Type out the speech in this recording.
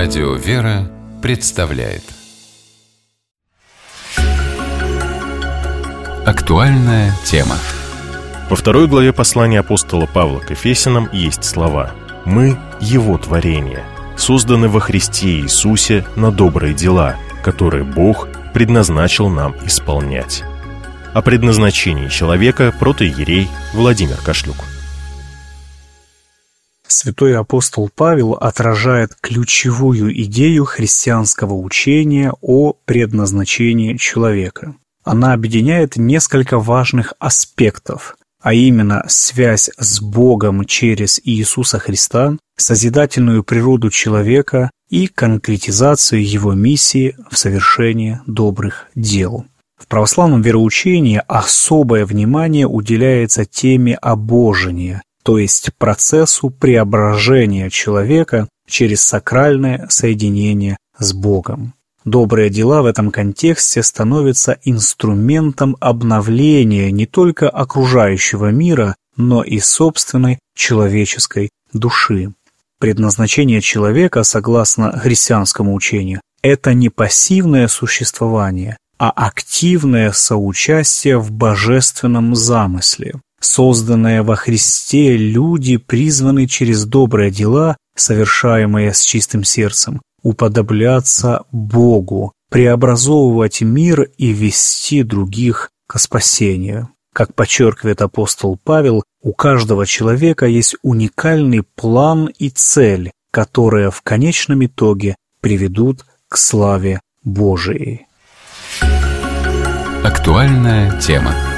Радио «Вера» представляет актуальная тема. Во 2 главе послания апостола Павла к Ефесянам есть слова: «Мы – Его творение, созданы во Христе Иисусе на добрые дела, которые Бог предназначил нам исполнять». О предназначении человека протоиерей Владимир Кашлюк. Святой апостол Павел отражает ключевую идею христианского учения о предназначении человека. Она объединяет несколько важных аспектов, а именно связь с Богом через Иисуса Христа, созидательную природу человека и конкретизацию его миссии в совершении добрых дел. В православном вероучении особое внимание уделяется теме обожения, то есть процессу преображения человека через сакральное соединение с Богом. Добрые дела в этом контексте становятся инструментом обновления не только окружающего мира, но и собственной человеческой души. Предназначение человека, согласно христианскому учению, это не пассивное существование, а активное соучастие в божественном замысле. Созданные во Христе люди призваны через добрые дела, совершаемые с чистым сердцем, уподобляться Богу, преобразовывать мир и вести других к спасению. Как подчеркивает апостол Павел, у каждого человека есть уникальный план и цель, которые в конечном итоге приведут к славе Божией. Актуальная тема.